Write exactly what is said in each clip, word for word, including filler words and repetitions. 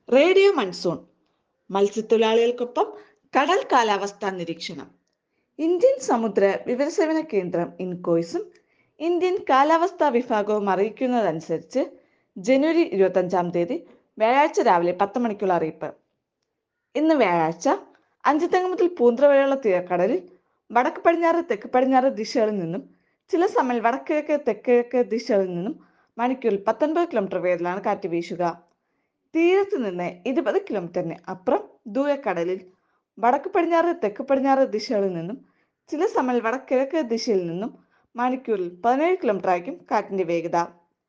Radio monsoon മത്സ്യത്തൊഴിലാളികൾക്കൊപ്പം കടൽ കാലാവസ്ഥാ നിരീക്ഷണം. ഇന്ത്യൻ സമുദ്ര വിവരസേവന കേന്ദ്രം ഇൻകോയ്സും ഇന്ത്യൻ കാലാവസ്ഥാ വിഭാഗവും അറിയിക്കുന്നതനുസരിച്ച് ജനുവരി ഇരുപത്തഞ്ചാം തീയതി വ്യാഴാഴ്ച രാവിലെ പത്ത് മണിക്കുള്ള അറിയിപ്പ്. ഇന്ന് വ്യാഴാഴ്ച അഞ്ചുതെങ്ങ് മുതൽ പൂന്ത്ര വരെയുള്ള തീരക്കടലിൽ വടക്ക് പടിഞ്ഞാറ് തെക്ക് പടിഞ്ഞാറ് ദിശകളിൽ നിന്നും ചില സമയം വടക്കിഴക്ക് തെക്കിഴക്ക് ദിശകളിൽ നിന്നും മണിക്കൂറിൽ പത്തൊൻപത് കിലോമീറ്റർ വേഗത്തിലാണ് കാറ്റ് വീശുക. തീരത്ത് നിന്ന് ഇരുപത് കിലോമീറ്ററിന് അപ്പുറം ദൂരക്കടലിൽ വടക്ക് പടിഞ്ഞാറ് തെക്ക് പടിഞ്ഞാറ് ദിശകളിൽ നിന്നും ചില സമയം വടക്കിഴക്ക് ദിശയിൽ നിന്നും മണിക്കൂറിൽ പതിനേഴ് കിലോമീറ്റർ ആയിരിക്കും കാറ്റിന്റെ വേഗത.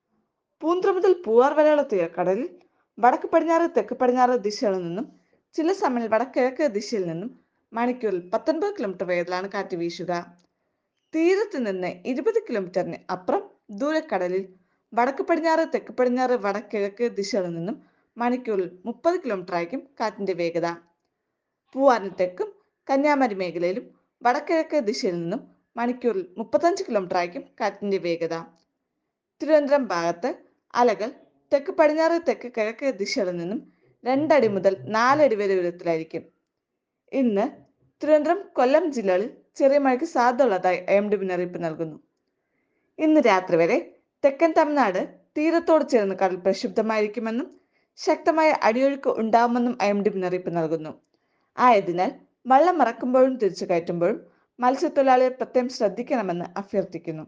പൂന്ത്ര മുതൽ പൂവാർ വരെയുള്ള തീരക്കടലിൽ വടക്ക് പടിഞ്ഞാറ് തെക്ക് പടിഞ്ഞാറ് ദിശകളിൽ നിന്നും ചില സമയം വടക്കിഴക്ക് ദിശയിൽ നിന്നും മണിക്കൂറിൽ പത്തൊൻപത് കിലോമീറ്റർ വേഗത്തിലാണ് കാറ്റ് വീശുക. തീരത്ത് നിന്ന് ഇരുപത് കിലോമീറ്ററിന് അപ്പുറം ദൂരക്കടലിൽ വടക്ക് പടിഞ്ഞാറ് തെക്ക് പടിഞ്ഞാറ് വടക്കിഴക്ക് ദിശകളിൽ നിന്നും മണിക്കൂറിൽ മുപ്പത് കിലോമീറ്റർ ആയിരിക്കും കാറ്റിന്റെ വേഗത. പൂവാറിന് തെക്കും കന്യാകുമാരി മേഖലയിലും വടക്കിഴക്ക് ദിശയിൽ നിന്നും മണിക്കൂറിൽ മുപ്പത്തഞ്ച് കിലോമീറ്റർ ആയിരിക്കും കാറ്റിന്റെ വേഗത. തിരുവനന്തപുരം ഭാഗത്ത് അലകൾ തെക്ക് പടിഞ്ഞാറ് തെക്ക് കിഴക്ക് ദിശകളിൽ നിന്നും രണ്ടടി മുതൽ നാലടി വരെ ഉയരത്തിലായിരിക്കും. ഇന്ന് തിരുവനന്തപുരം കൊല്ലം ജില്ലകളിൽ ചെറിയ മഴയ്ക്ക് സാധ്യതയുള്ളതായി ഐ എം ഡി മുന്നറിയിപ്പ് നൽകുന്നു. ഇന്ന് രാത്രി വരെ തെക്കൻ തമിഴ്നാട് തീരത്തോട് ചേർന്ന് കടൽ പ്രക്ഷുബ്ധമായിരിക്കുമെന്നും ശക്തമായ അടിയൊഴുക്ക് ഉണ്ടാവുമെന്നും ഐ എം ഡി മുന്നറിയിപ്പ് നൽകുന്നു. ആയതിനാൽ വള്ളം മറക്കുമ്പോഴും തിരിച്ചു കയറ്റുമ്പോഴും മത്സ്യത്തൊഴിലാളികൾ പ്രത്യേകം ശ്രദ്ധിക്കണമെന്ന് അഭ്യർത്ഥിക്കുന്നു.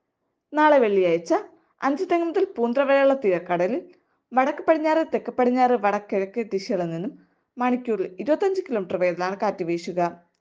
നാളെ വെള്ളിയാഴ്ച അഞ്ചുതെങ്ങ് മുതൽ പൂന്ത്ര വരെയുള്ള തീരക്കടലിൽ വടക്ക് പടിഞ്ഞാറ് തെക്ക് പടിഞ്ഞാറ് വടക്കിഴക്ക് ദിശകളിൽ നിന്നും മണിക്കൂറിൽ ഇരുപത്തഞ്ച് കിലോമീറ്റർ വേഗത്തിലാണ് കാറ്റ് വീശുക.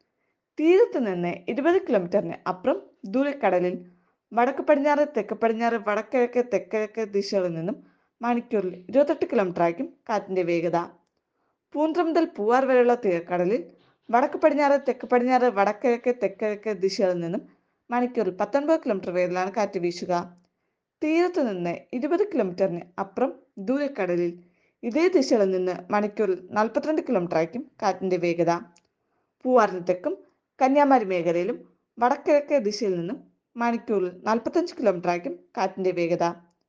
തീരത്ത് നിന്ന് ഇരുപത് കിലോമീറ്ററിന് അപ്പുറം ദൂരക്കടലിൽ വടക്ക് പടിഞ്ഞാറ് തെക്ക് പടിഞ്ഞാറ് വടക്കിഴക്ക് തെക്കിഴക്ക് ദിശകളിൽ നിന്നും മണിക്കൂറിൽ ഇരുപത്തെട്ട് കിലോമീറ്റർ ആയിരിക്കും കാറ്റിന്റെ വേഗത. പൂന്ത്ര മുതൽ പൂവാർ വരെയുള്ള തീരക്കടലിൽ വടക്ക് പടിഞ്ഞാറ് തെക്ക് പടിഞ്ഞാറ് വടക്കിഴക്ക് തെക്കിഴക്ക് ദിശകളിൽ നിന്നും മണിക്കൂറിൽ പത്തൊൻപത് കിലോമീറ്റർ വേഗത്തിലാണ് കാറ്റ് വീശുക. തീരത്ത് നിന്ന് ഇരുപത് കിലോമീറ്ററിന് അപ്പുറം ദൂരക്കടലിൽ ഇതേ ദിശകളിൽ നിന്ന് മണിക്കൂറിൽ നാൽപ്പത്തിരണ്ട് കിലോമീറ്റർ ആയിരിക്കും കാറ്റിന്റെ വേഗത. പൂവാറിന് തെക്കും കന്യാകുമാരി മേഖലയിലും വടക്കിഴക്ക് ദിശയിൽ നിന്നും മണിക്കൂറിൽ നാൽപ്പത്തഞ്ച് കിലോമീറ്റർ ആയിരിക്കും കാറ്റിന്റെ വേഗത.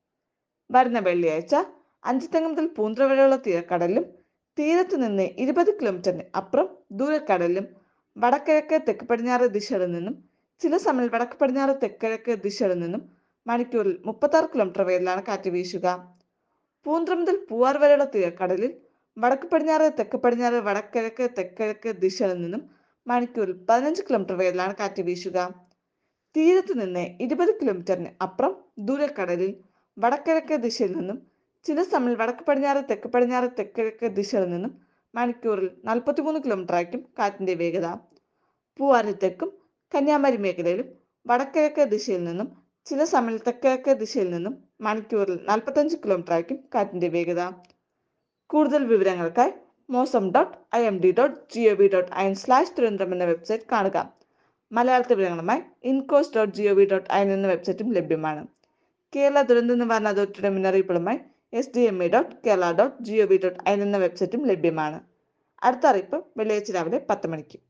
വരുന്ന വെള്ളിയാഴ്ച അഞ്ചുതെങ്ങ് മുതൽ പൂന്ത്ര വരെയുള്ള തീരക്കടലിലും തീരത്ത് നിന്ന് ഇരുപത് കിലോമീറ്ററിന് അപ്പുറം ദൂരക്കടലിലും വടക്കിഴക്ക് തെക്ക് പടിഞ്ഞാറ് ദിശകളിൽ നിന്നും ചില സമയം വടക്ക് പടിഞ്ഞാറ് തെക്കിഴക്ക് ദിശകളിൽ നിന്നും മണിക്കൂറിൽ മുപ്പത്തി ആറ് കിലോമീറ്റർ വേഗത്തിലാണ് കാറ്റ് വീശുക. പൂന്ത്ര മുതൽ പൂവാർ വരെയുള്ള തീരക്കടലിൽ വടക്ക് പടിഞ്ഞാറ് തെക്ക് പടിഞ്ഞാറ് വടക്കിഴക്ക് തെക്കിഴക്ക് ദിശകളിൽ നിന്നും മണിക്കൂറിൽ പതിനഞ്ച് കിലോമീറ്റർ വേഗത്തിലാണ് കാറ്റ് വീശുക. തീരത്ത് നിന്ന് ഇരുപത് കിലോമീറ്ററിന് അപ്പുറം ദൂരക്കടലിൽ വടക്കിഴക്ക് ദിശയിൽ നിന്നും ചില സമയം വടക്ക് പടിഞ്ഞാറ് തെക്ക് പടിഞ്ഞാറ് തെക്കിഴക്ക് ദിശകളിൽ നിന്നും മണിക്കൂറിൽ നാൽപ്പത്തിമൂന്ന് കിലോമീറ്റർ ആയിരിക്കും കാറ്റിന്റെ വേഗത. പൂവാറിന് തെക്കും കന്യാകുമാരി മേഖലയിലും വടക്കിഴക്ക് ദിശയിൽ നിന്നും ചില സമയം തെക്കിഴക്ക് ദിശയിൽ നിന്നും മണിക്കൂറിൽ നാൽപ്പത്തഞ്ച് കിലോമീറ്റർ ആയിരിക്കും കാറ്റിന്റെ വേഗത. കൂടുതൽ വിവരങ്ങൾക്കായി mausam dot I M D dot G O V dot I N slash Thiruvananthapuram എന്ന വെബ്സൈറ്റ് കാണുക. മലയാളത്തിൽ വിവരങ്ങളുമായി INCOIS dot G O V dot I N എന്ന വെബ്സൈറ്റും ലഭ്യമാണ്. കേരള ദുരന്ത നിവാരണ അതോറിറ്റിയുടെ മുന്നറിയിപ്പുകളുമായി S D M E dot Kerala dot G O V dot I N എന്ന വെബ്സൈറ്റും ലഭ്യമാണ്. അടുത്ത അറിയിപ്പ് വെള്ളിയാഴ്ച രാവിലെ പത്ത് മണിക്ക്.